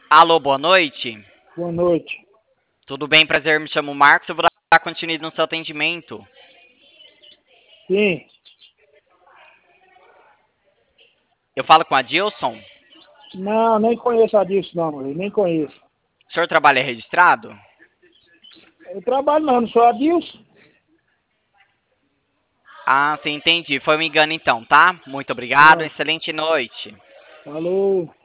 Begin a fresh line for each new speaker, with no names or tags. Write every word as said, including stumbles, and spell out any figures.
Alô, boa noite.
Boa noite.
Tudo bem? Prazer, me chamo Marcos. Eu vou dar continuidade no seu atendimento.
Sim,
Eu falo com a Dilson.
não, nem conheço a disso não, eu nem conheço.
O senhor trabalha registrado?
Eu trabalho não, não sou Adilson.
Ah, sim, entendi. Foi um engano então, tá? Muito obrigado.
Tá,
Excelente noite.
falou.